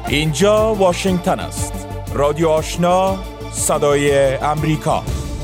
اینجا واشنگتن است. رادیو آشنا، صدای امریکا.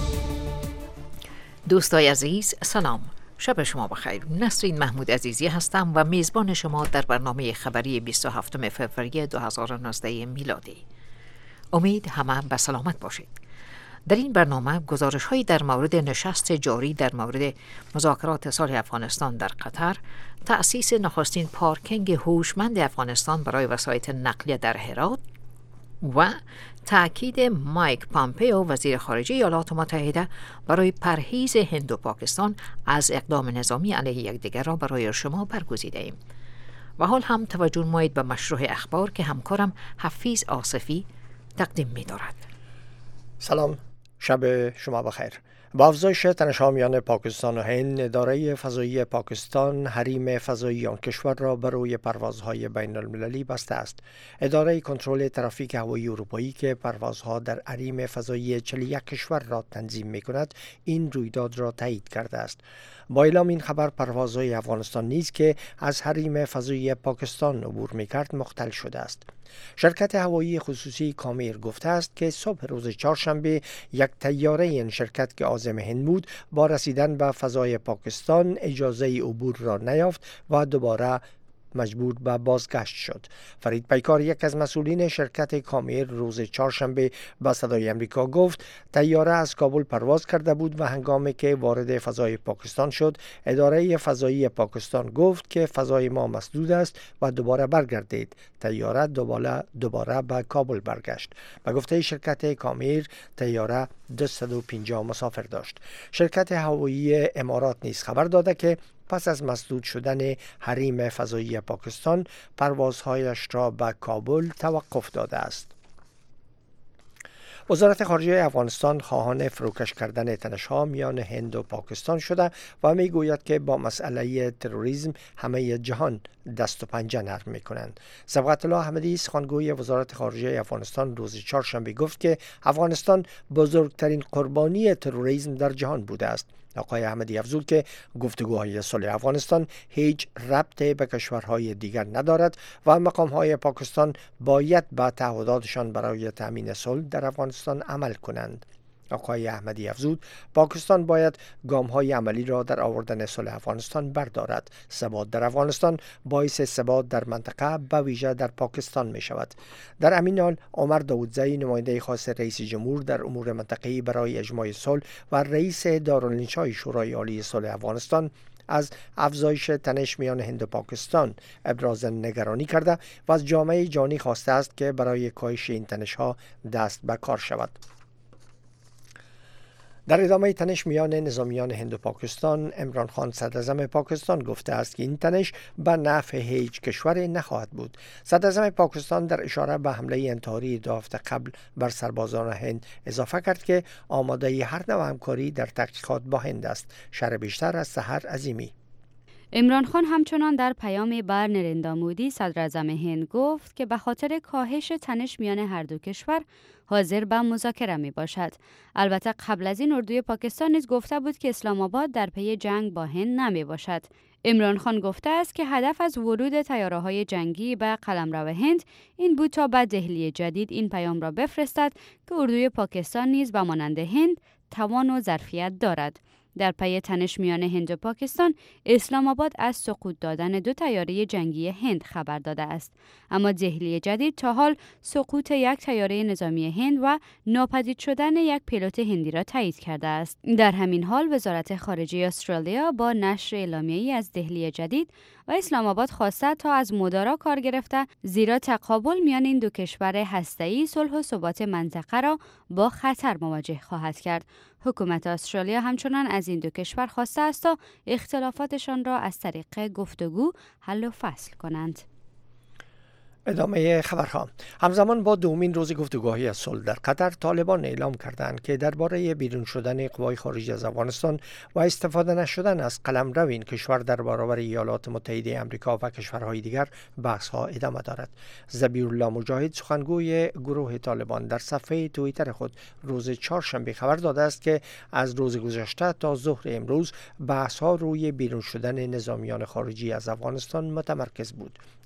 دوستای عزیز سلام، شب شما بخیر. نسرین محمود عزیزی هستم و میزبان شما در برنامه خبری 27 فوریه 2019 میلادی. امید همه به سلامت باشید. در این برنامه گزارش‌هایی در مورد نشست جاری در مورد مذاکرات صلح افغانستان در قطر، تأسیس نخستین پارکینگ هوشمند افغانستان برای وسایط نقلیه در هرات و تأکید مایک پامپئو وزیر خارجه ایالات متحده برای پرهیز هند و پاکستان از اقدام نظامی علیه یکدیگر را برای شما برگزیده ایم. و حال هم توجه نمایید به مشروع اخبار که همکارم حفیظ آصفی تقدیم می دارد. سلام، شب شما بخیر. با افزایش تنش‌ها میان پاکستان و هند، اداره فضایی پاکستان حریم فضایی آن کشور را برای پروازهای بین المللی بسته است. اداره کنترل ترافیک هوایی اروپایی که پروازها در حریم فضایی 41 کشور را تنظیم می‌کند، این رویداد را تایید کرده است. با اعلام این خبر، پروازهای افغانستان نیز که از حریم فضایی پاکستان عبور می‌کرد مختل شده است. شرکت هوایی خصوصی کامیر گفته است که صبح روز چهارشنبه یک طیاره این شرکت که عازم هند بود با رسیدن به فضای پاکستان اجازه عبور را نیافت و دوباره مجبور به بازگشت شد. فرید پیکار، یک از مسئولین شرکت کامیر، روز چهارشنبه به صدای امریکا گفت طیاره از کابل پرواز کرده بود و هنگامی که وارد فضای پاکستان شد، اداره فضایی پاکستان گفت که فضای ما مسدود است و دوباره برگردید. طیاره دوباره به کابل برگشت. به گفته شرکت کامیر، طیاره 250 مسافر داشت. شرکت هوایی امارات نیز خبر داده که پس از مسدود شدن حریم فضایی پاکستان، پروازهایش را به کابل توقف داده است. وزارت خارجه افغانستان خواهان فروکش کردن تنش‌ها میان هند و پاکستان شده و میگوید که با مسئله تروریسم همه جهان دست و پنجه نرم میکنند. صبغت الله احمدی، سخنگوی وزارت خارجه افغانستان، روز چهارشنبه گفت که افغانستان بزرگترین قربانی تروریسم در جهان بوده است. آقای احمدی افزود که گفتگوهای صلح افغانستان هیچ ربطی به کشورهای دیگر ندارد و مقامهای پاکستان باید به تعهداتشان برای تأمین صلح در افغانستان عمل کنند. آقای احمدی افزود پاکستان باید گام‌های عملی را در آوردن صلح افغانستان بردارد. ثبات در افغانستان باعث ثبات در منطقه، به ویژه در پاکستان می شود. در همین حال، عمر داودزی، نماینده خاص رئیس جمهور در امور منطقه‌ای برای اجماع صلح و رئیس دارالانشای شورای عالی صلح افغانستان، از افزایش تنش میان هند و پاکستان ابراز نگرانی کرده و از جامعه جهانی خواسته است که برای کاهش این تنش‌ها دست به کار شود. در ادامه تنش میان نظامیان هند و پاکستان، عمران خان صدراعظم پاکستان گفته است که این تنش به نفع هیچ کشور نخواهد بود. صدراعظم پاکستان در اشاره به حمله انتحاری 2 هفته قبل بر سربازان هند اضافه کرد که آماده هر نوع همکاری در تحقیقات با هند است. شرح بیشتر از سحر عظیمی. عمران خان همچنان در پیامی بر نریندرا مودی، صدراعظم هند، گفت که به خاطر کاهش تنش میان هر دو کشور حاضر به مذاکره می باشد. البته قبل از این اردوی پاکستان نیز گفته بود که اسلام آباد در پی جنگ با هند نمی باشد. عمران خان گفته است که هدف از ورود طیاره‌های جنگی به قلمرو هند این بود تا به دهلی جدید این پیام را بفرستد که اردوی پاکستان نیز به مانند هند توان و ظرفیت دارد. در پی تنش میان هند و پاکستان، اسلام آباد از سقوط دادن 2 طیاره جنگی هند خبر داده است. اما دهلی جدید تا حال سقوط یک طیاره نظامی هند و ناپدید شدن یک پیلوت هندی را تایید کرده است. در همین حال، وزارت خارجه استرالیا با نشر اعلامیه‌ای از دهلی جدید و اسلام آباد خواسته تا از مدارا کار گرفته، زیرا تقابل میان این دو کشور هسته‌ای صلح و ثبات منطقه را با خطر مواجه خواهد کرد. حکومت استرالیا همچنان از این دو کشور خواسته است تا اختلافاتشان را از طریق گفتگو حل و فصل کنند. ادامه خبرها. همزمان با دومین روز گفتگوهای صلح در قطر، طالبان اعلام کردند که درباره بیرون شدن قوای خارجی از افغانستان و استفاده نشدن از قلمرو این کشور در برابر ایالات متحده آمریکا و کشورهای دیگر بحث‌ها ادامه دارد. ذبیح‌الله مجاهد، سخنگوی گروه طالبان، در صفحه توییتر خود روز چهارشنبه خبر داده است که از روز گذشته تا ظهر امروز بحث‌ها روی بیرون شدن نظامیان خارجی از افغانستان متمرکز بود.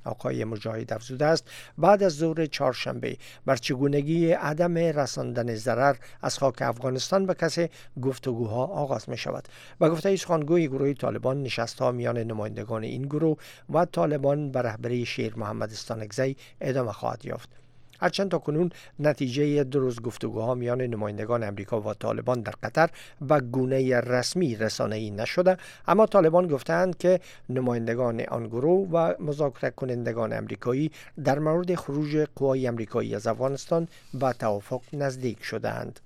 آقای مجاهد افزوده است بعد از ظهر چهارشنبه بر چگونگی عدم رساندن ضرر از خاک افغانستان به کسی گفتگوها آغاز می شود. به گفته سخنگوی گروه طالبان، نشست‌ها میان نمایندگان این گروه و طالبان به رهبری شیر محمد استانکزی ادامه خواهد یافت. هرچند تا کنون نتیجه 2 روز گفتگوها میان نمایندگان امریکا و طالبان در قطر به گونه رسمی رسانه‌ای نشده، اما طالبان گفتند که نمایندگان آن گروه و مذاکره کنندگان امریکایی در مورد خروج قوای امریکایی از افغانستان به توافق نزدیک شدند.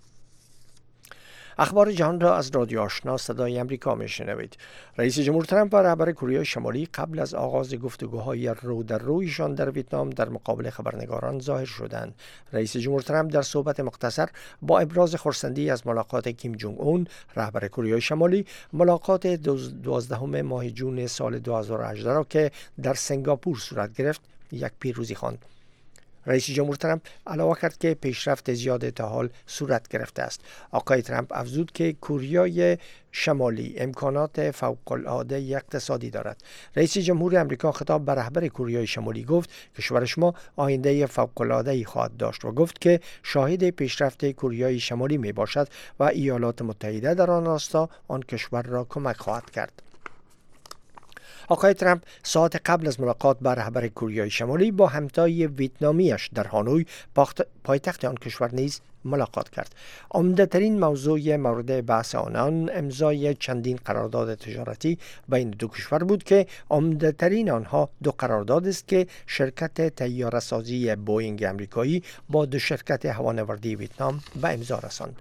اخبار جهان را از رادیو آشنا صدای امریکا میشنوید. رئیس جمهور ترامپ و رهبر کره شمالی قبل از آغاز گفتگوهای رو در رویشان در ویتنام در مقابل خبرنگاران ظاهر شدند. رئیس جمهور ترامپ در صحبت مختصر با ابراز خرسندی از ملاقات کیم جونگ اون رهبر کره شمالی، ملاقات 12 ماه جون سال 2018 را که در سنگاپور صورت گرفت، یک پیروزی خواند. رئیس جمهور ترامپ علاوه کرد که پیشرفت زیاد تا حال صورت گرفته است. آقای ترامپ افزود که کره شمالی امکانات فوق‌العاده اقتصادی دارد. رئیس جمهور امریکا خطاب به رهبر کره شمالی گفت کشورش ما آینده فوق‌العاده‌ای خواهد داشت و گفت که شاهد پیشرفت کره شمالی می باشد و ایالات متحده در آن راستا آن کشور را کمک خواهد کرد. آقای ترامپ ساعت قبل از ملاقات با رهبر کره شمالی با همتای ویتنامیش در هانوی پایتخت آن کشور نیز ملاقات کرد. عمده ترین موضوع مورد بحث آنان امضای چندین قرارداد تجارتی بین دو کشور بود که عمده ترین آنها 2 قرارداد است که شرکت طیاره‌سازی بوئینگ امریکایی با 2 شرکت هوانوردی ویتنام به امضا رساند.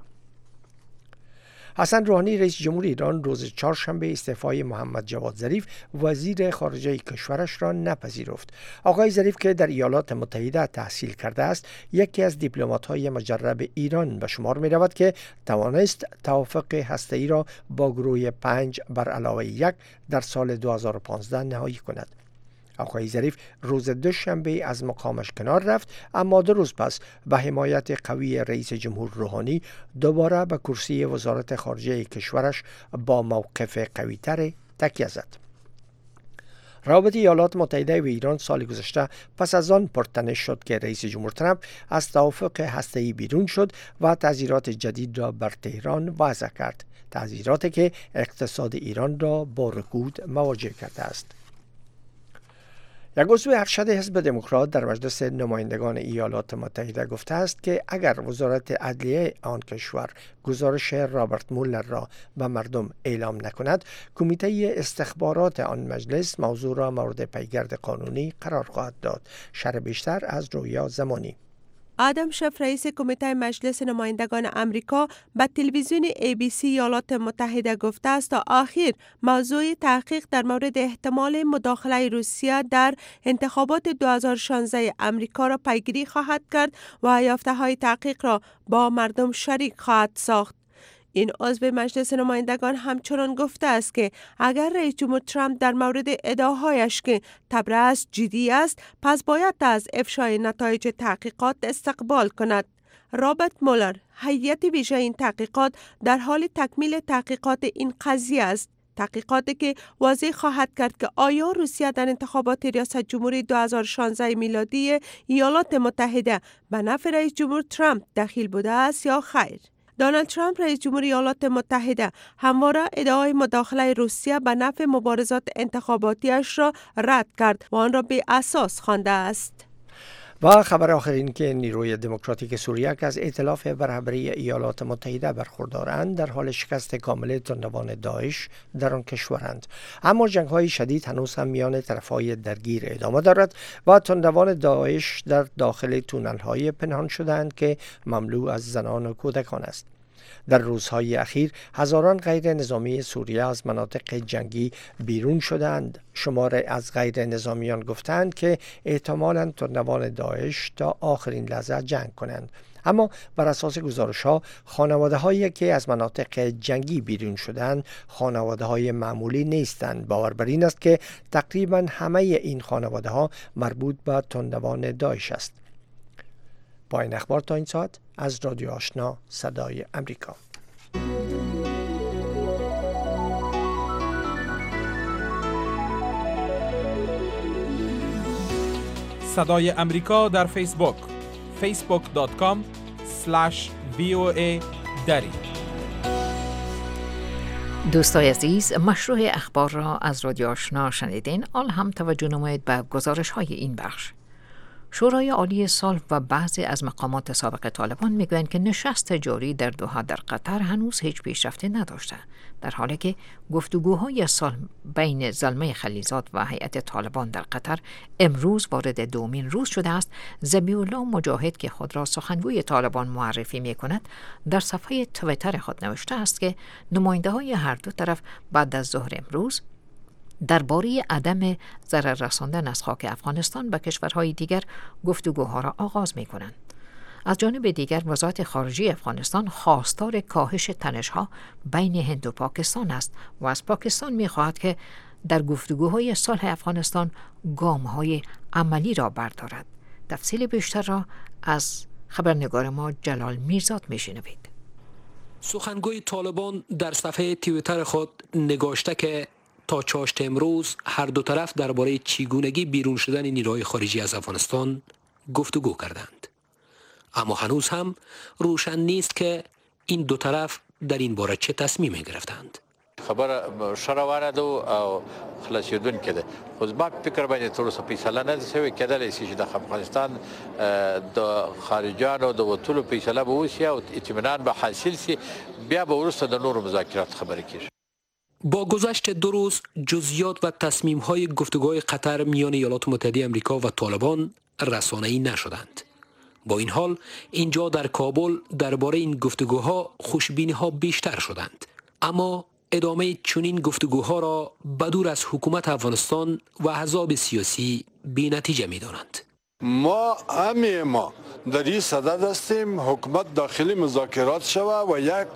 حسن روحانی رئیس جمهور ایران روز چهارشنبه استعفای محمد جواد ظریف وزیر خارجه کشورش را نپذیرفت. آقای ظریف که در ایالات متحده تحصیل کرده است، یکی از دیپلمات‌های مجرب ایران به شمار می رود که توانست توافق هسته‌ای را با گروه 5 بر علاوه 1 در سال 2015 نهایی کند. آقای ظریف روز دوشنبه از مقامش کنار رفت، اما 2 روز پس به حمایت قوی رئیس جمهور روحانی دوباره به کرسی وزارت خارجه کشورش با موقف قوی‌تر تکیه زد. روابط ایالات متحده و ایران سال گذشته پس از آن پرتنش شد که رئیس جمهور ترامپ از توافق هسته‌ای بیرون شد و تعزیرات جدید را بر تهران وضع کرد. تعزیراتی که اقتصاد ایران را با رکود مواجه کرده است. یک عضو ارشد حزب دموکرات در مجلس نمایندگان ایالات متحده گفته است که اگر وزارت عدلیه آن کشور گزارش رابرت مولر را به مردم اعلام نکند، کمیته استخبارات آن مجلس موضوع را مورد پیگرد قانونی قرار خواهد داد. شرح بیشتر از رویا زمانی. آدم شف رئیس کمیته مجلس نمایندگان امریکا به تلویزیون ABC ایالات متحده گفته است تا آخر موضوع تحقیق در مورد احتمال مداخله روسیه در انتخابات 2016 امریکا را پیگیری خواهد کرد و یافته‌های تحقیق را با مردم شریک خواهد ساخت. این عضو مجلس نمایندگان همچنان گفته است که اگر رئیس جمهور ترامپ در مورد ادعاهایش که طبرئیس جدی است، پس باید از افشای نتایج تحقیقات استقبال کند. رابرت مولر، هیئت ویژه این تحقیقات، در حال تکمیل تحقیقات این قضیه است. تحقیقاتی که واضح خواهد کرد که آیا روسیه در انتخابات ریاست جمهوری 2016 میلادی ایالات متحده به نفع رئیس جمهور ترامپ دخیل بوده است یا خیر. دونالد ترامپ رئیس جمهور ایالات متحده همواره ادعای مداخله روسیه به نفع مبارزات انتخاباتیش را رد کرد و آن را بی اساس خوانده است. و خبر آخر این که نیروی دموکراتیک سوریه که از ائتلاف به رهبری ایالات متحده برخوردارند در حال شکست کامل تندروان داعش در آن کشورند، اما جنگ‌های شدید هنوز هم میان طرف‌های درگیر ادامه دارد و تندروان داعش در داخل تونل‌های پنهان شده‌اند که مملو از زنان و کودکان است. در روزهای اخیر هزاران غیر نظامی سوریه از مناطق جنگی بیرون شدند. شمار از غیر نظامیان گفتند که احتمالاً تندروان داعش تا آخرین لحظه جنگ کنند. اما بر اساس گزارش‌ها خانواده‌هایی که از مناطق جنگی بیرون شدند خانواده‌های معمولی نیستند. باور بر این است که تقریباً همه این خانواده‌ها مربوط به تندروان داعش است. پایان اخبار تا این ساعت از رادیو آشنا صدای امریکا. صدای امریکا در فیسبوک facebook.com/VOA دری. دوستای عزیز، مشروع اخبار را از رادیو آشنا شنیدین. آل هم توجه نمایید به گزارش های این بخش. شورای عالی صلح و بعضی از مقامات سابق طالبان میگویند که نشست جاری در دوحه در قطر هنوز هیچ پیشرفتی نداشته، در حالی که گفتگوهای صلح بین زلمه خلیلزاد و هیئت طالبان در قطر امروز وارد دومین روز شده است. ذبیح الله مجاهد که خود را سخنگوی طالبان معرفی میکند در صفحه توییتر خود نوشته است که نماینده های هر دو طرف بعد از ظهر امروز درباره عدم ضرر رساندن از خاک افغانستان به کشورهای دیگر گفتگوها را آغاز می کنند. از جانب دیگر وزارت خارجه افغانستان خواستار کاهش تنش‌ها بین هند و پاکستان است و از پاکستان می خواهد که در گفتگوهای صلح افغانستان گام‌های عملی را بردارد. تفصیل بیشتر را از خبرنگار ما جلال میرزاد می شنوید. سخنگوی طالبان در صفحه توییتر خود نگاشته که تا چاشت امروز هر دو طرف درباره چگونگی بیرون شدن نیروهای خارجی از افغانستان گفتگو کردند. اما هنوز هم روشن نیست که این دو طرف در این باره چه تصمیمی گرفتند. خبر شروارد او خلاصیدون کده. خو زما فکر باندې تر اوسه فیصله نه شوې، کېدلی شي چې د افغانستان د خارجانو د وتلو فیصله به وشي او اطمینان به حاصل شي، بیا به وروسته د نورو مذاکرات خبرې کیږي. با گذشت 2 روز جزئیات و تصمیم‌های گفتگوهای قطر میان ایالات متحده آمریکا و طالبان رسانه‌ای نشدند. با این حال اینجا در کابل درباره این گفتگوها خوشبینی‌ها بیشتر شدند، اما ادامه چنین گفتگوها را بدور از حکومت افغانستان و احزاب سیاسی بی‌نتیجه می‌دانند. ما در این صدد هستیم حکومت داخلی مذاکرات شود و یک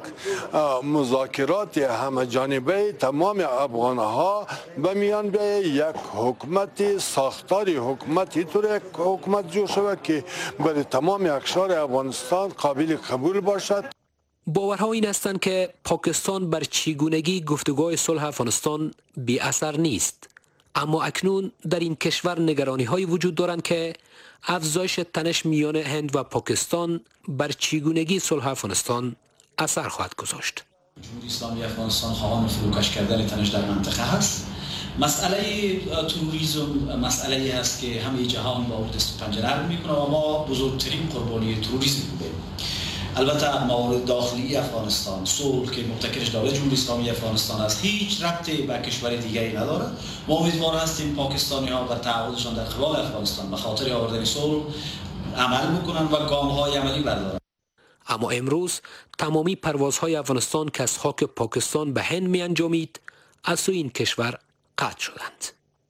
مذاکرات همه جانبه تمام افغانها به میان بیاید، یک حکومت ساختاری حکومتی طور یک حکومت جو شود که برای تمام اقشار افغانستان قابل قبول باشد. باورها این هستند که پاکستان بر چگونگی گفتگوهای صلح افغانستان بی اثر نیست، اما اکنون در این کشور نگرانی‌های وجود دارند که افزایش تنش میان هند و پاکستان بر چگونگی صلح افغانستان اثر خواهد گذاشت. جمهوری اسلامی افغانستان خواهان فروکش کردن تنش در منطقه هست. مسئله تروریسم مسئله است که همه جهان با اون دست و پنجه نرم میکنه و ما بزرگترین قربانی تروریسم بودیم. البته موارد داخلی افغانستان صلح که مبتکرش دولت جمهوری اسلامی افغانستان است هیچ ربطی به کشور دیگری نداره. ما امیدوار هستیم پاکستانی ها بر تعهدشان در قبال افغانستان به خاطر آوردن صلح عمل بکنن و گام های عملی بردارن. اما امروز تمامی پروازهای افغانستان که از خاک پاکستان به هند می انجامید از سوی این کشور قطع شدند.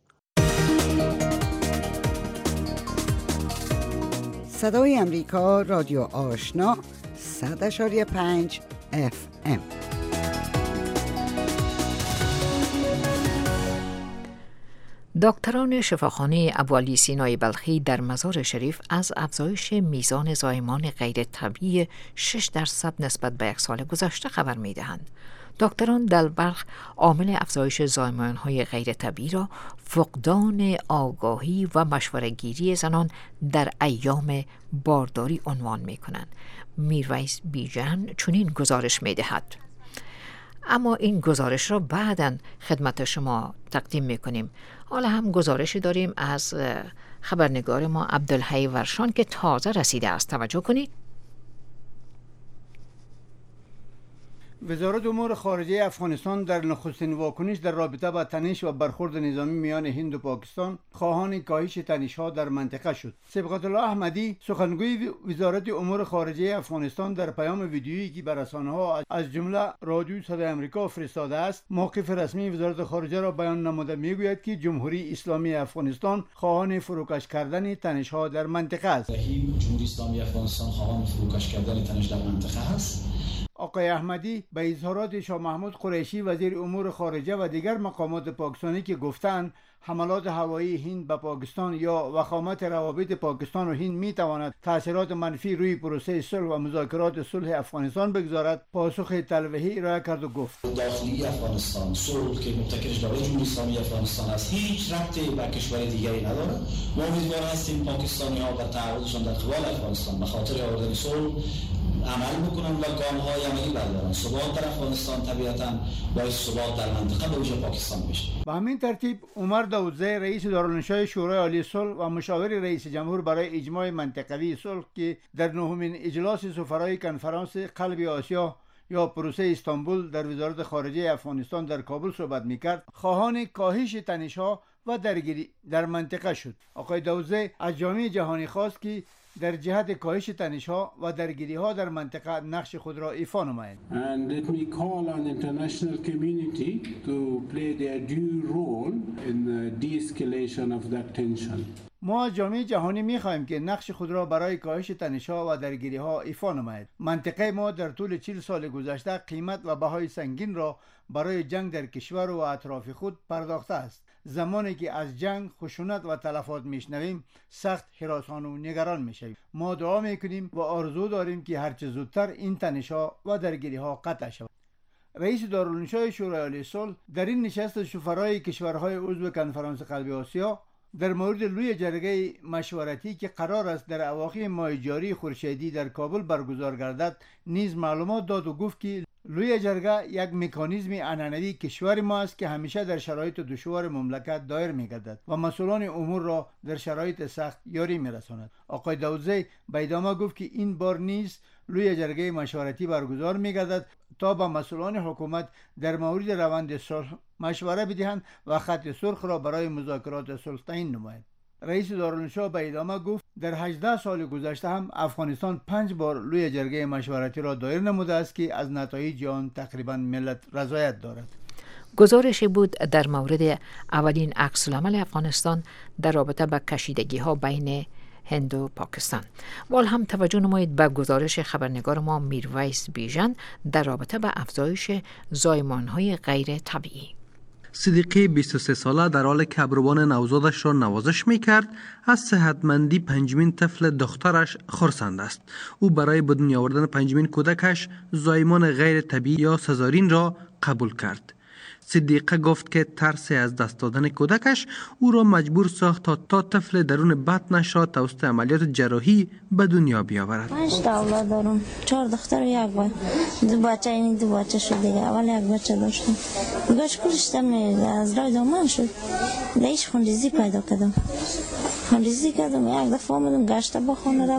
صدای امریکا رادیو آشنا 100.5 FM. دکتران شفاخانه ابوعلی سینای بلخی در مزار شریف از افزایش میزان زایمان غیر طبیعی 6% نسبت به یک سال گذشته خبر می دهند. دکتران در بلخ عامل افزایش زایمان‌های غیر طبیعی را فقدان آگاهی و مشوره‌گیری زنان در ایام بارداری عنوان می‌کنند. میرویس بیژن چنین گزارش می‌دهد. اما این گزارش را بعداً خدمت شما تقدیم می‌کنیم. حالا هم گزارشی داریم از خبرنگار ما عبدالحی ورشان که تازه رسیده است. توجه کنید. وزارت امور خارجه افغانستان در نخستین واکنش در رابطه با تنش و برخورد نظامی میان هند و پاکستان خواهان کاهش تنش‌ها در منطقه شد. صبغت الله احمدی سخنگوی وزارت امور خارجه افغانستان در پیام ویدیویی که به رسانه‌ها از جمله رادیو صدای آمریکا فرستاده است، موقف رسمی وزارت خارجه را بیان نموده میگوید که جمهوری اسلامی افغانستان خواهان فروکش کردن تنش‌ها در منطقه است. جمهوری اسلامی افغانستان خواهان فروکش کردن تنش در منطقه است. آقای احمدی به اظهارات شاه محمود قریشی وزیر امور خارجه و دیگر مقامات پاکستانی که گفتند حملات هوایی هند به پاکستان یا وخامت روابط پاکستان و هند می تواند تاثیرات منفی روی پروسه صلح و مذاکرات صلح افغانستان بگذارد، پاسخ تلویحی ارائه کرد و گفت داخلی افغانستان صلح که مبتکرش دولت جمهوری اسلامی افغانستان است هیچ ربطی به کشور دیگری ندارد. ما امیدوار هستیم پاکستانی ها به تعهدشان در قبال افغانستان به خاطر آوردن صلح عمل بکنن و گام‌های عملی بردارن. ثبات در افغانستان طبیعتاً باعث ثبات در منطقه به ویژه پاکستان بشه. به همین ترتیب عمر داودزی رئیس دارالانشای شورای عالی صلح و مشاور رئیس جمهور برای اجماع منطقوی صلح که در نهمین اجلاس سفرای کنفرانس قلب آسیا یا پروسه استانبول در وزارت خارجه افغانستان در کابل صحبت می‌کرد، خواهان کاهش تنش‌ها و درگیری در منطقه شد. آقای داودزی از جامعه جهانی خواست که در جهت کاهش تنش‌ها و درگیری‌ها در منطقه نقش خود را ایفا نمایند. And let me call on international community to play their due role in the de-escalation of that tension. ما از جامعه جهانی می‌خواهیم که نقش خود را برای کاهش تنش‌ها و درگیری‌ها ایفا نماید. منطقه ما در طول 40 سال گذشته قیمت و بهای سنگین را برای جنگ در کشور و اطراف خود پرداخته است. زمانی که از جنگ، خشونت و تلفات میشنویم سخت هراسان و نگران میشویم. ما دعا میکنیم و آرزو داریم که هرچه زودتر این تنش‌ها و درگیری‌ها قطع شود. رئیس دارالانشای شورای عالی صلح در این نشست شورای کشورهای عضو کنفرانس قلب آسیا در مورد لوی جرگه مشورتی که قرار است در اواخر ماه جاری خورشیدی در کابل برگزار گردد نیز معلومات داد و گفت که لوی جرگه یک مکانیزم عنعنوی کشور ما است که همیشه در شرایط دشوار مملکت دایر می‌گردد و مسئولان امور را در شرایط سخت یاری می‌رساند. آقای داودزی به ادامه گفت که این بار نیز لوی جرگه مشورتی برگزار می‌گردد تا با مسئولان حکومت در مورد روند صلح مشوره بدهند و خط سرخ را برای مذاکرات صلح تعیین نمایند. رئیس دارالانشا به ادامه گفت در 18 سال گذشته هم افغانستان 5 بار لوی جرگه مشورتی را دایر نموده است که از نتایج آن تقریبا ملت رضایت دارد. گزارشی بود در مورد اولین عکس‌العمل افغانستان در رابطه با کشیدگی‌ها بین هند و پاکستان. وال هم توجه نمایید به گزارش خبرنگار ما میرویس بیژن در رابطه با افزایش زایمان‌های غیر طبیعی. صدیقی 23 ساله در حال که ابروان نوزادش را نوازش می‌کرد از صحتمندی پنجمین طفل دخترش خرسند است. او برای به دنیا آوردن پنجمین کودکش زایمان غیر طبیعی یا سزارین را قبول کرد. صدیقه گفت که ترس از دست دادن کودکش او را مجبور ساخت تا طفل درون بطنش را توسط عملیات جراحی به دنیا بیاورد. 5 تا اولاد دارم، 4 دختر و 1 بچه. این 2 بچه شد دیگه. اول 1 بچه داشتم. گاش کلش از راه دامن شد. دیش خونریزی پیدا کردم. خونریزی کردم. یک دفعه آمدم گشته با خانه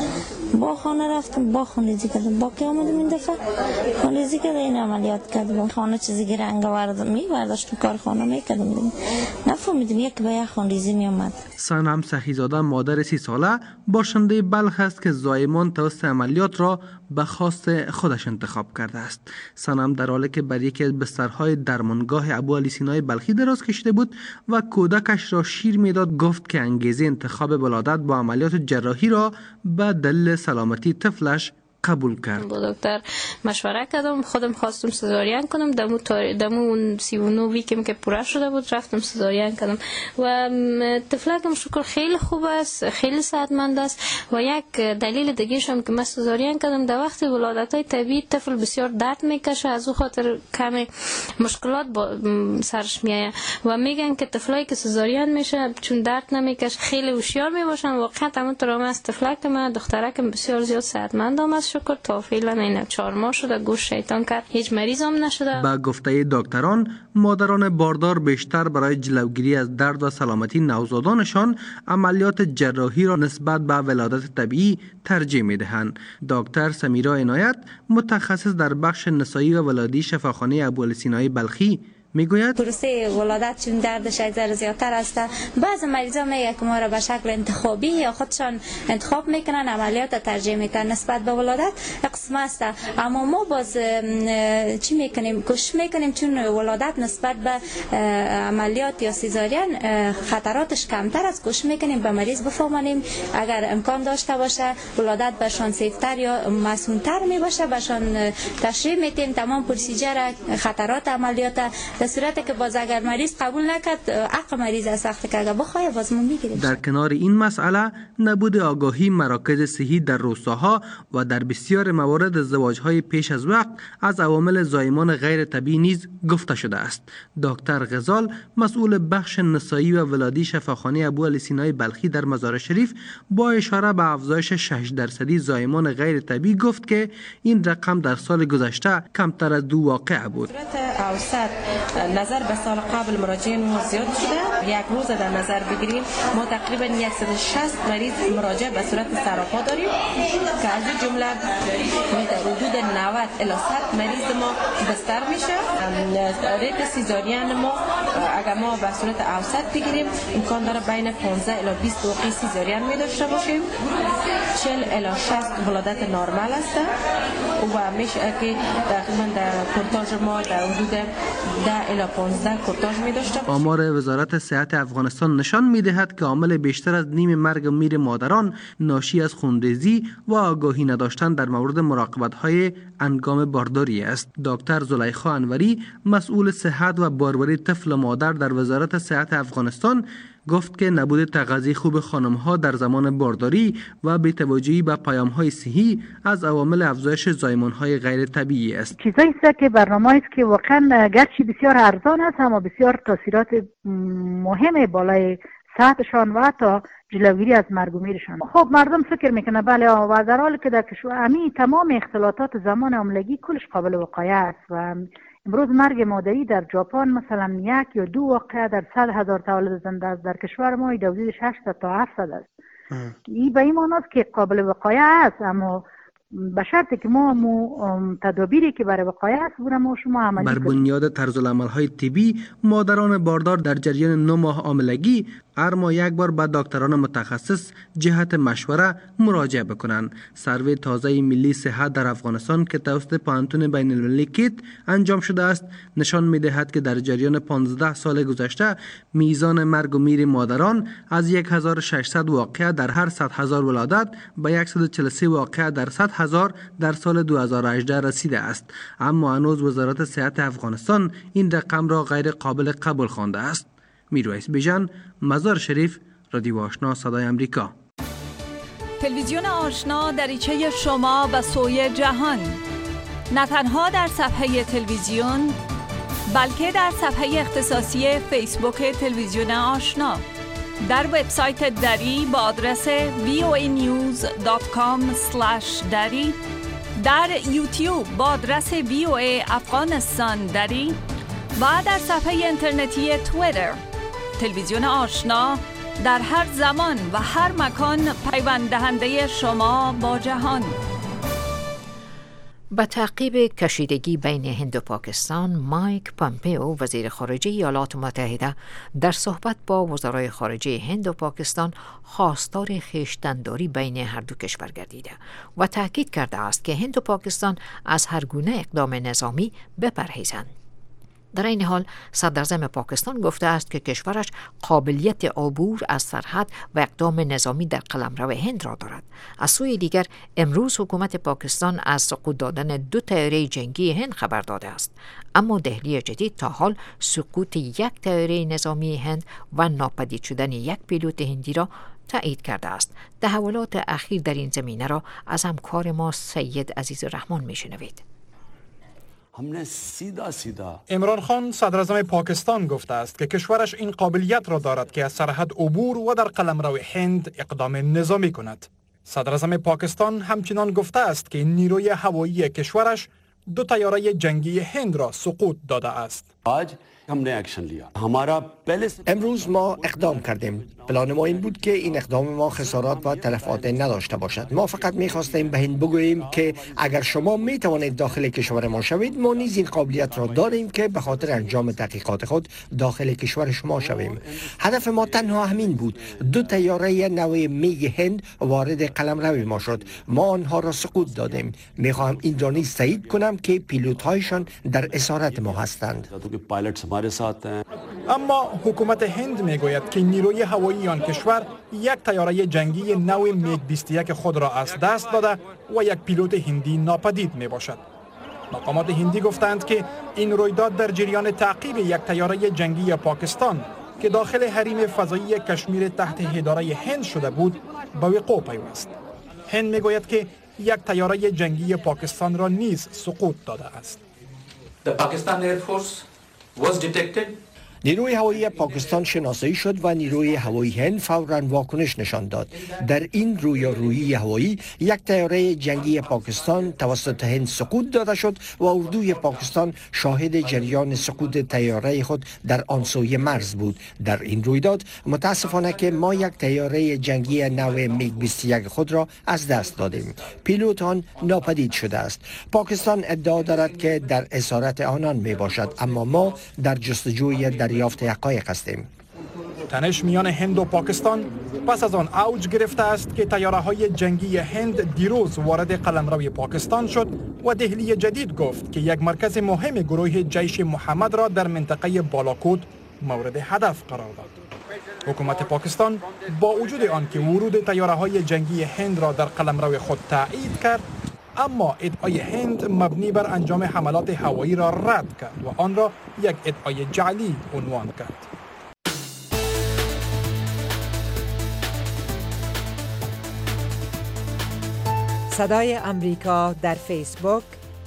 رفتم. با خونریزی کردم. با که آمدم این دفعه خونریزی کردم. این عملیات کردم. خانه چیزی گرنگ آورد می‌برداشت تو کارخانه می‌کردم. نفهمیدم یک به یک خونریزی می‌آمد. سنم سخیزاده مادر 30 ساله باشنده بلخ است که زایمان توسط عملیات را به خواست خودش انتخاب کرده است. سنم در حالی که بر یکی از بسترهای درمانگاه ابو علی سینای بلخی دراز کشیده بود و کودکش را شیر میداد گفت که انگیزه انتخاب ولادت با عملیات جراحی را به دلیل سلامتی طفلش قبول کرد. با دکتر مشوره کردم، خودم خواستم سزارین کنم. دمو اون 39 ویکم که پوره شده بود رفتم سزارین کردم و طفلکم شکر خیلی خوب است، خیلی صحتمند است و یک دلیل دیگه هم که من سزارین کردم در وقت ولادت‌های طبیعی طفل بسیار درد میکشه، از او خاطر کمی مشکلات سرش میایه و میگن که طفلایی که سزارین میشه چون درد نمیکشه خیلی هوشیار میباشن. واقعا همونطور از طفلکم دخترکم بسیار زیاد صحتمند است. شکر تا فعلا این 4 ماه شده گوش شیطان کرد، هیچ مریض هم نشده. با گفته دکتران مادران باردار بیشتر برای جلوگیری از درد و سلامتی نوزادانشان عملیات جراحی را نسبت به ولادت طبیعی ترجیح میدهند. دکتر سمیرا عنایت متخصص در بخش نسایی و ولادی شفاخانه ابو علی سینای بلخی میگوید پروسه ولادت چون دردش یک ذره زیادتر است. بعضی مریضا میگه که ما را به شکل انتخابی یا خودشان انتخاب میکنن، عملیات ترجیح میدن نسبت به ولادت قسم است. اما ما باز چی میکنیم؟ کوشش میکنیم چون ولادت نسبت به عملیات یا سیزارین خطراتش کمتر است، کوشش میکنیم به مریض بفهمانیم اگر امکان داشته باشه ولادت برشان سیفتر یا مسئولتر می باشه برشان تشریح میدیم تمام پروسیجر خطرات عملیات، در صورتی که باز اگر مریض قبول نکرد حق مریض است وقتی که اگر بخواد باز ما میگیریم. در کنار این مسئله نبود آگاهی مراکز صحی در روستاها و در بسیار موارد ازدواج‌های پیش از وقت از عوامل زایمان غیر طبیعی نیز گفته شده است. دکتر غزال مسئول بخش نسایی و ولادی شفاخانه ابوعلی سینای بلخی در مزار شریف با اشاره به افزایش 6% زایمان غیر طبیعی گفت که این رقم در سال گذشته کمتر از 2 واقعه بود. اوسط نظر به سال قبل مراجعین ما زیاد شده. یک روز در نظر بگیریم ما تقریبا 160 مریض مراجعه به صورت سراپا داریم که از این جمله در حدود 90 الی 100 مریض ما بستر میشه. ریت سیزارین ما اگر ما به صورت اوسط بگیریم امکان داره بین 15 الی 20 واقعه سیزارین می داشته باشیم. 40 الی 60 ولادت نرمال است و میشه که تقریبا در کورتاژ ما در حدود 10 الی 15 کورتاژ می داشته. آمار وزارت صحت افغانستان نشان می‌دهد که عامل بیشتر از نیم مرگ و میر مادران ناشی از خونریزی و آگاهی نداشتن در مورد مراقبت‌های هنگام بارداری است. دکتر زلیخا انوری مسئول صحت و باروری طفل و مادر در وزارت صحت افغانستان گفت که نبود تغذیه خوب خانم‌ها در زمان بارداری و بی‌توجهی به پیام‌های صحی از عوامل افزایش زایمان‌های غیر طبیعی است. چیزایی است که برنامه‌ای است که واقعا گرچه بسیار ارزان است اما بسیار تاثیرات مهم بالای صحتشان و حتی جلوگیری از مرگ و میرشان. خب مردم فکر میکنه بله و در حالی که در کشور امی تمام اختلالات زمان حاملگی کلش قابل وقایع است و امروز مرگ مادری در ژاپن مثلا 1 یا 2 واقعه در 100,000 تولد زنده است. در کشور ما حدود 600 تا 700 است. این به این معنی است که قابل وقایع است اما به شرطی که ما تدابیری که برای وقایع است ما شما عملی بر بنیاد طرزالعمل‌های طبی مادران باردار در جریان 9 ماه حاملگی هر ماه یک بار به دکتران متخصص جهت مشوره مراجعه بکنند. سروی تازه ملی صحت در افغانستان که توسط پانتون بین المللی کیت انجام شده است نشان می‌دهد که در جریان 15 سال گذشته میزان مرگ و میر مادران از 1600 واقعه در هر 100,000 ولادت به 143 واقعه در 100,000 در سال 2018 رسیده است. اما هنوز وزارت صحت افغانستان این رقم را غیر قابل قبول خوانده است. میرویس بیژن، مزار شریف، رادیو آشنا صدای امریکا. تلویزیون آشنا دریچه شما و سوی جهان، نه تنها در صفحه تلویزیون بلکه در صفحه اختصاصی فیسبوک تلویزیون آشنا، در وبسایت دری با آدرس voanews.com/dari، در یوتیوب با آدرس VOA افغانستان دری و در صفحه اینترنتی توییتر. تلویزیون آشنا در هر زمان و هر مکان پیوند دهنده شما با جهان. با تعقیب کشیدگی بین هند و پاکستان، مایک پامپئو وزیر خارجه ایالات متحده در صحبت با وزرای خارجه هند و پاکستان خواستار خویشتن‌داری بین هر دو کشور گردیده و تاکید کرده است که هند و پاکستان از هر گونه اقدام نظامی بپرهیزند. در این حال صدراعظم پاکستان گفته است که کشورش قابلیت عبور از سرحد و اقدام نظامی در قلمرو هند را دارد. از سوی دیگر امروز حکومت پاکستان از سقوط دادن 2 طیاره جنگی هند خبر داده است، اما دهلی جدید تا حال سقوط 1 طیاره نظامی هند و ناپدید شدن 1 پیلوت هندی را تایید کرده است. تحولات اخیر در این زمینه را از همکار ما سید عزیز رحمان میشنوید. عمران خان صدراعظم پاکستان گفته است که کشورش این قابلیت را دارد که از سرحد عبور و در قلمرو هند اقدام نظامی کند. صدراعظم پاکستان همچنان گفته است که نیروی هوایی کشورش 2 طیاره جنگی هند را سقوط داده است. امروز ما اقدام کردیم. پلان ما این بود که این اقدام ما خسارات و تلفات نداشته باشد. ما فقط می‌خواستیم به هند بگوییم که اگر شما می توانید داخل کشور ما شوید، ما نیز این قابلیت را داریم که به خاطر انجام تحقیقات خود داخل کشور شما شویم. هدف ما تنها همین بود. 2 طیاره نو میگ هند وارد قلمرو ما شد. ما آنها را سقوط دادیم. می‌خواهم این را نیز تایید کنم که پیلوت‌هایشان در اسارت ما هستند. اما حکومت هند میگوید که نیروی هوایی آن کشور یک طیاره جنگی نو میگ 21 خود را از دست داده و یک پیلوت هندی ناپدید می باشد. مقامات هندی گفتند که این رویداد در جریان تعقیب یک طیاره جنگی پاکستان که داخل حریم فضایی کشمیر تحت اداره هند شده بود به وقوع پیوست. هند میگوید که یک طیاره جنگی پاکستان را نیز سقوط داده است. The Pakistan Air Force was detected. نیروی هوایی پاکستان شناسایی شد و نیروی هوایی هند فوراً واکنش نشان داد. در این رویارویی هوایی یک طیاره جنگی پاکستان توسط هند سقوط داده شد و اردوی پاکستان شاهد جریان سقوط طیاره خود در آن سوی مرز بود. در این رویداد متاسفانه که ما یک طیاره جنگی نو میگ 21 خود را از دست دادیم. پیلوت آن ناپدید شده است. پاکستان ادعا دارد که در اسارت آنان می باشد، اما ما در جستجوی دریافت حقایق هستیم. تنش میان هند و پاکستان پس از آن اوج گرفته است که طیاره‌های جنگی هند دیروز وارد قلمرو پاکستان شد و دهلی جدید گفت که یک مرکز مهم گروه جیش محمد را در منطقه بالاکوت مورد هدف قرار داد. حکومت پاکستان با وجود آنکه ورود طیاره‌های جنگی هند را در قلمرو خود تایید کرد، اما ادعای هند مبنی بر انجام حملات هوایی را رد کرد و آن را یک ادعای جعلی عنوان کرد. صدای امریکا در فیسبوک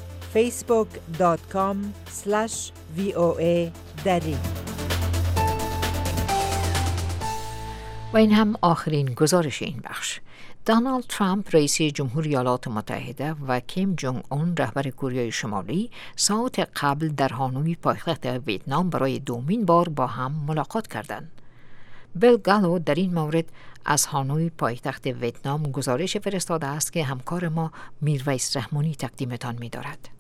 facebook.com/VOA دری. و این هم آخرین گزارش این بخش. دونالد ترامپ رئیس جمهوری ایالات متحده و کیم جونگ اون رهبر کره شمالی ساعات قبل در هانوی پایتخت ویتنام برای دومین بار با هم ملاقات کردند. بیل گالو در این مورد از هانوی پایتخت ویتنام گزارش فرستاده است که همکار ما میرویس رحمانی تقدیمتان می‌دارد.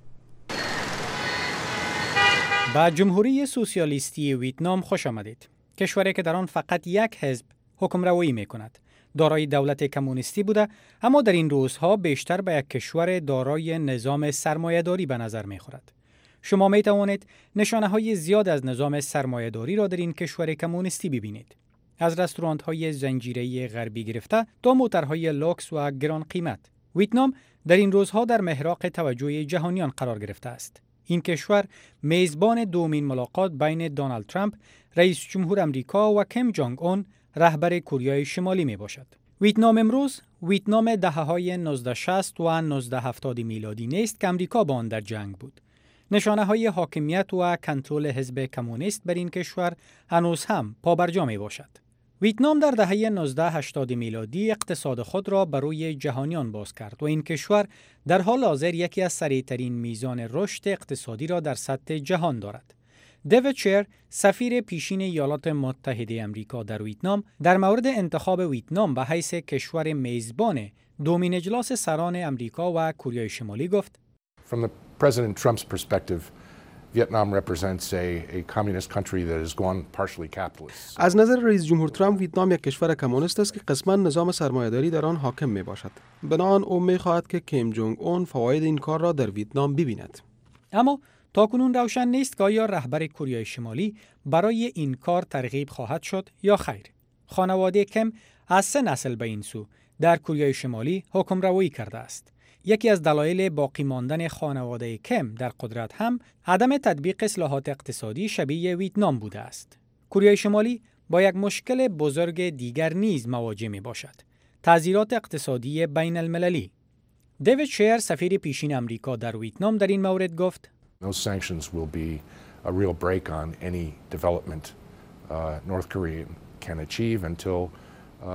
به جمهوری سوسیالیستی ویتنام خوش آمدید. کشوری که در آن فقط یک حزب حکمروایی می‌کند. دارای دولت کمونیستی بوده، اما در این روزها بیشتر به یک کشور دارای نظام سرمایه‌داری به نظر می‌خورد. شما می‌توانید نشانه‌های زیاد از نظام سرمایه‌داری را در این کشور کمونیستی ببینید. از رستوران‌های زنجیره‌ای غربی گرفته تا موترهای لوکس و گران قیمت. ویتنام در این روزها در محراق توجه جهانیان قرار گرفته است. این کشور میزبان دومین ملاقات بین دونالد ترامپ، رئیس جمهور آمریکا و کیم جونگ اون، رهبر کره شمالی می باشد. ویتنام امروز ویتنام دهه‌های 1960 و 1970 میلادی نیست که آمریکا با آن در جنگ بود. نشانه‌های حاکمیت و کنترل حزب کمونیست بر این کشور هنوز هم پابرجا می باشد. ویتنام در دهه 1980 میلادی اقتصاد خود را بر روی جهانیان باز کرد و این کشور در حال حاضر یکی از سریعترین میزان رشد اقتصادی را در سطح جهان دارد. دیوید شیر، سفیر پیشین ایالات متحده آمریکا در ویتنام، در مورد انتخاب ویتنام به حیث کشور میزبان دومین اجلاس سران آمریکا و کره شمالی گفت: From the President Trump's perspective, Vietnam represents a communist country that has gone partially capitalist. از نظر رئیس جمهور ترامپ ویتنام یک کشور کمونیست است که قسما نظام سرمایه‌داری در آن حاکم می باشد. بنابراین او می خواهد که کیم جونگ اون فواید این کار را در ویتنام ببیند. اما تاکنون روشن نیست که آیا رهبر کره شمالی برای این کار ترغیب خواهد شد یا خیر. خانواده کیم از 3 نسل به این سو در کره شمالی حکمروایی کرده است. یکی از دلایل باقی ماندن خانواده کیم در قدرت هم عدم تطبیق اصلاحات اقتصادی شبیه ویتنام بوده است. کره شمالی با یک مشکل بزرگ دیگر نیز مواجه می باشد: تعزیرات اقتصادی بین المللی. دیوید شیر، سفیر پیشین آمریکا در ویتنام، در این مورد گفت: Those sanctions will be a real break on any development North Korea can achieve until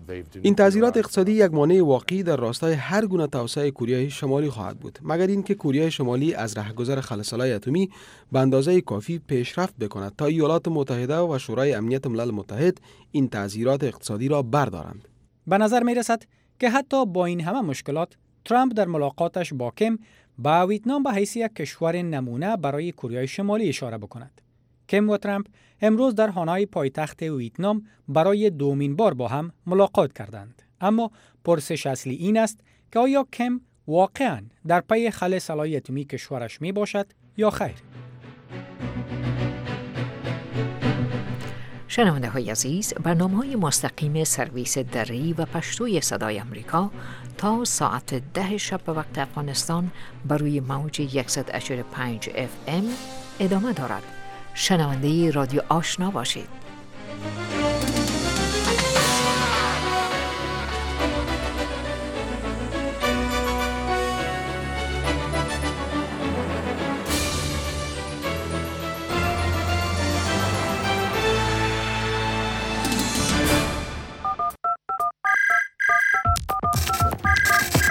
این تعذیرات اقتصادی یک مانع واقعی در راستای هر گونه توسعه کره شمالی خواهد بود، مگر اینکه کره شمالی از رهگذر خلسلای اتمی به اندازه کافی پیشرفت بکند تا ایالات متحده و شورای امنیت ملل متحد این تعذیرات اقتصادی را بردارند. به نظر می رسد که حتی با این همه مشکلات ترامپ در ملاقاتش با کیم به ویتنام به حیث یک کشور نمونه برای کره شمالی اشاره بکند. کیم و ترامپ امروز در هانوی پایتخت ویتنام برای دومین بار با هم ملاقات کردند. اما پرسش اصلی این است که آیا کیم واقعاً در پی خلع سلاح اتمی کشورش می باشد یا خیر؟ شنونده های عزیز، برنامه‌های مستقیم سرویس دری و پشتوی صدای امریکا تا ساعت 10 شب به وقت افغانستان بر روی موج 100.5 FM ادامه دارد. شنونده رادیو آشنا باشید.